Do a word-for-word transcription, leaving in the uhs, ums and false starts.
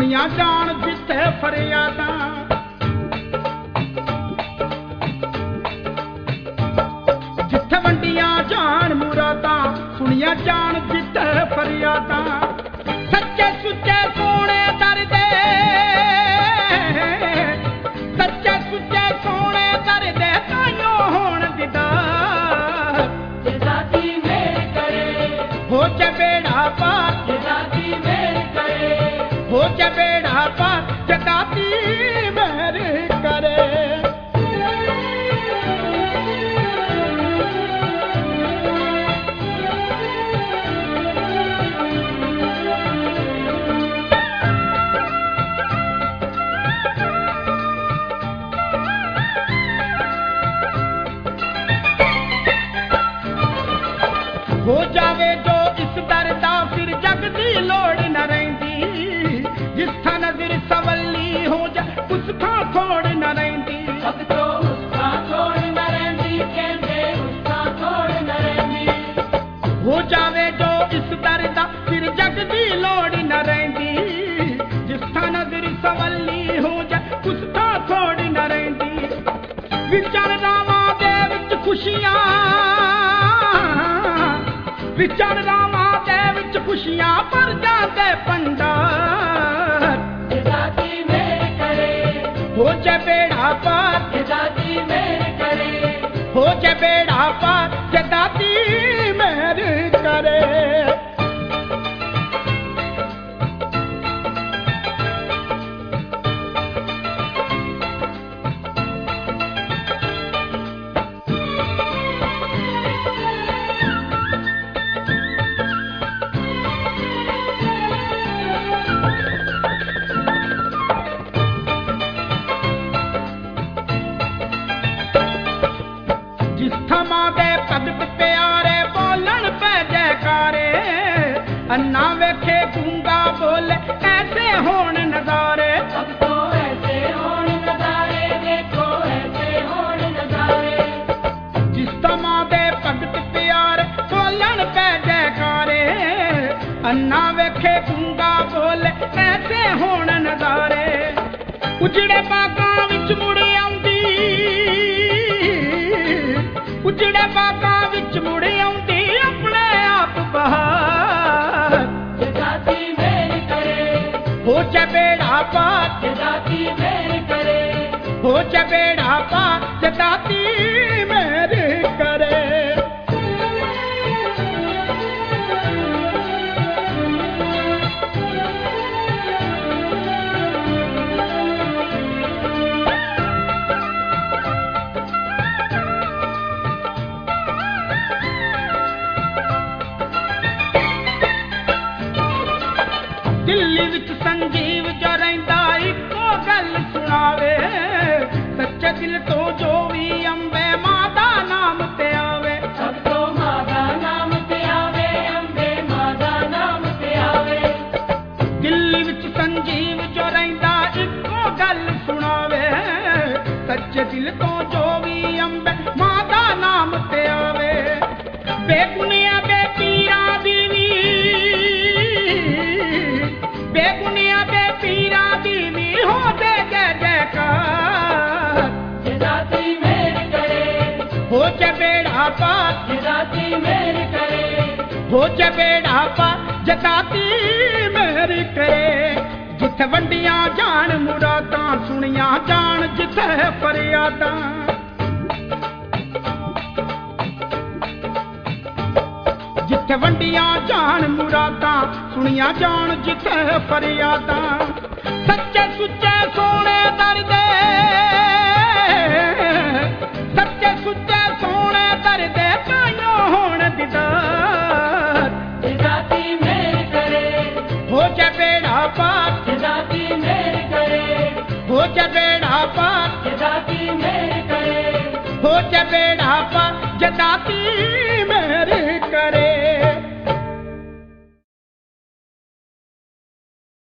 सुनिया जान जिथे फरियादा जिथे वंडिया जान मुरादा सुनिया जान जिथे फरियादा सच्चे सुच्चे सोने दर दे सच्चे सुच्चे सोने दर दे ताइयों होण दीदार जदाती मेरे करे हो जा बेड़ा पार जदाती मेरे करे हो जा बेड़ा पार जदाती मेरे करे हो जावे जो इस दर दा फिर जग दी लोड़ न रहिंदी जिस था नजर सवली हो जा उस था थोड़ न रहिंदी जग तो उस था थोड़ न रहिंदी कहंदे उस था थोड़ न रहिंदी हो जावे जो इस दर दा फिर जग दी लोड़ न रहिंदी जिस था नजर सवली हो जा उस था थोड़ न रहिंदी विचर रावां दे विच खुशियां विचर रावां दे विच खुशियां भर जांदे भंडार जदाती मेरे करे हो जा बेड़ा पार जदाती मेरे करे हो जा बेड़ा पार जदाती मेरे करे अन्ना वेखे गूंगा बोले ऐसे होण नजारे अब तो ऐसे होण नजारे देखो ऐसे होण नजारे जिस तमा दे भगत प्यारे बोलन पै जयकारे अन्ना वेखे गूंगा बोले ऐसे होण नजारे उजड़े बागां विच मुड़ आउंदी उजड़े बागां विच मुड़ आउंदी अपने आप बहार हो जा बेड़ा पार जदाती मेरे करे हो जा बेड़ा पार जदाती मेरे करे दिल्ली विच संजीव जो रहिंदा इको गल सुनावे सच्चे दिल तो जो भी अंबे मां दा नाम ते आवे सब तो मां दा नाम ते आवे अंबे मां दा नाम ते आवे दिल्ली विच संजीव जो रहिंदा इको गल सुनावे सच्चे दिल तो जो भी अंबे मां दा नाम ते आवे बेगुनिया बेपीरा दी बेगुनिया बेपीरा दीवी हो दे जय जयकार जदाती मेरे करे हो जा बेड़ा पार जदाती मेरे करे हो जा बेड़ा पार जदाती मेरे करे जिथे वंडिया जान मुरादां सुनिया जान जिथे फरियादां जिथे वंडिया जान मुरादां सुनिया जान जिथे फरियादां सच्चे सुच्चे सोने दर दे सच्चे सुच्चे सोने दर दे ताइयों होण दीदार जदाती मेरे करे हो जा बेड़ा पार जदाती मेरे करे हो जा बेड़ा पार जदाती मेरे करे हो जा बेड़ा पार जदाती